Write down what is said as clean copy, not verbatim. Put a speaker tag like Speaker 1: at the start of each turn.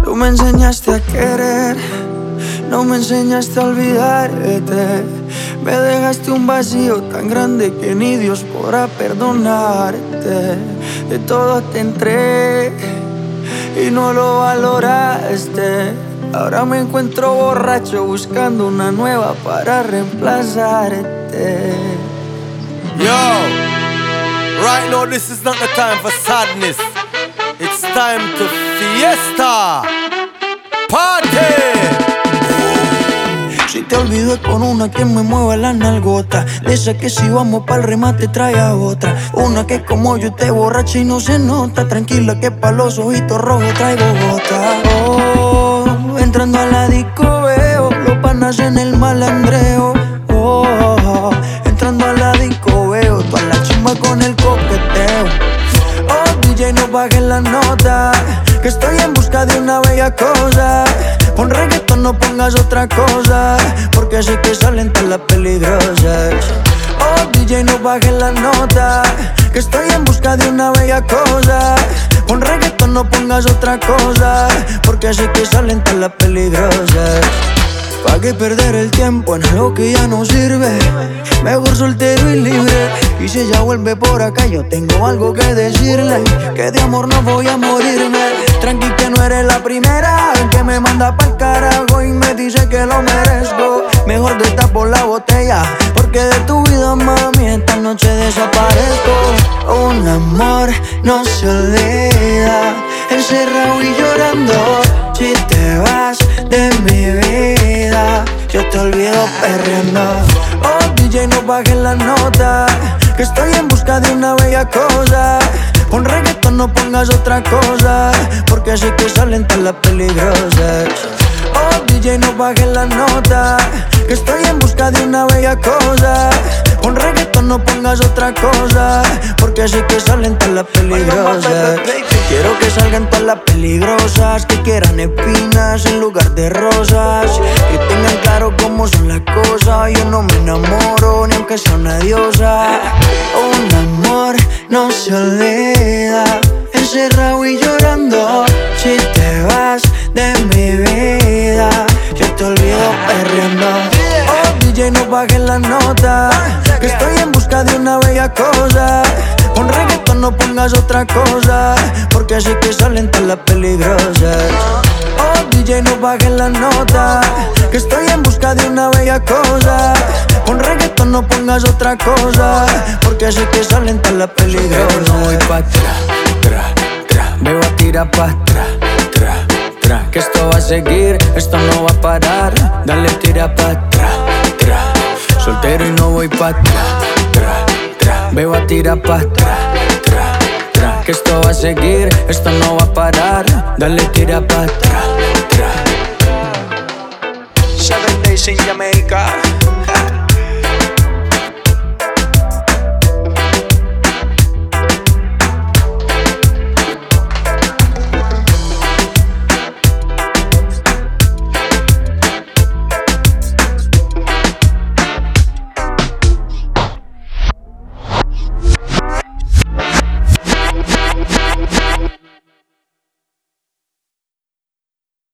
Speaker 1: Tú me enseñaste a querer, no me enseñaste a olvidarte. Me dejaste un vacío tan grande que ni Dios podrá perdonarte. De todo te entré y no lo valoraste. Ahora me encuentro borracho buscando una nueva para reemplazarte.
Speaker 2: Yo, right now this is not the time for sadness. It's time to fiesta, party.
Speaker 1: Si te olvido con una que me mueva la nalgota, de esa que si vamos pa'l remate trae a otra. Una que como yo te borracha y no se nota. Tranquila que pa' los ojitos rojos traigo gota. Oh, entrando a la disco veo los panas en el malandreo. Oh, entrando a la disco veo toda la chimba con el coqueteo. Oh, DJ no bajes la nota, que estoy en busca de una bella cosa. Pon reggaetón, no pongas otra cosa, porque sé que salen todas las peligrosas. Oh, DJ, no bajes la nota, que estoy en busca de una bella cosa. Pon reggaetón, no pongas otra cosa, porque sé que salen todas las peligrosas. ¿Pa' qué perder el tiempo en algo que ya no sirve? Mejor soltero y libre. Y si ella vuelve por acá, yo tengo algo que decirle, que de amor no voy a morirme. Tranqui que no eres la primera que me manda pa'l carajo y me dice que lo merezco. Mejor te tapo la botella, porque de tu vida, mami, esta noche desaparezco. Un amor no se olvida, encerrado y llorando. Si te vas de mi vida, yo te olvido perreando. Oh, DJ, no bajes la nota, que estoy en busca de una bella cosa. Pon reggaetón, no pongas otra cosa, porque sé que salen todas las peligrosas. Oh, DJ, no bajes la nota, que estoy en busca de una bella cosa. Pon reggaetón, no pongas otra cosa, porque sé que salen todas las peligrosas. Quiero que salgan todas las peligrosas, que quieran espinas en lugar de rosas, que tengan claro cómo son las cosas. Yo no me enamoro ni aunque sea una diosa. Un amor no se olvida, encerrado y llorando. Si te vas de mi vida, yo te olvido perreando. Oh, DJ, no bajes la nota, que estoy en busca de una bella cosa. Pon reggaetón, no pongas otra cosa, porque sé que salen todas las peligrosas. Oh, DJ, no bajes la nota, que estoy en busca de una bella cosa. Pon reggaetón, no pongas otra cosa, porque sé que salen todas las peligrosas.
Speaker 3: Pero no voy pa' atrás, me voy a tirar pa' atrás, que esto va a seguir, esto no va a parar. Dale, tira pa' atrás, soltero y no voy pa' atrás, me voy a tirar pa' atrás, que esto va a seguir, esto no va a parar. Dale, tira pa' atrás.
Speaker 1: 7 days in Jamaica.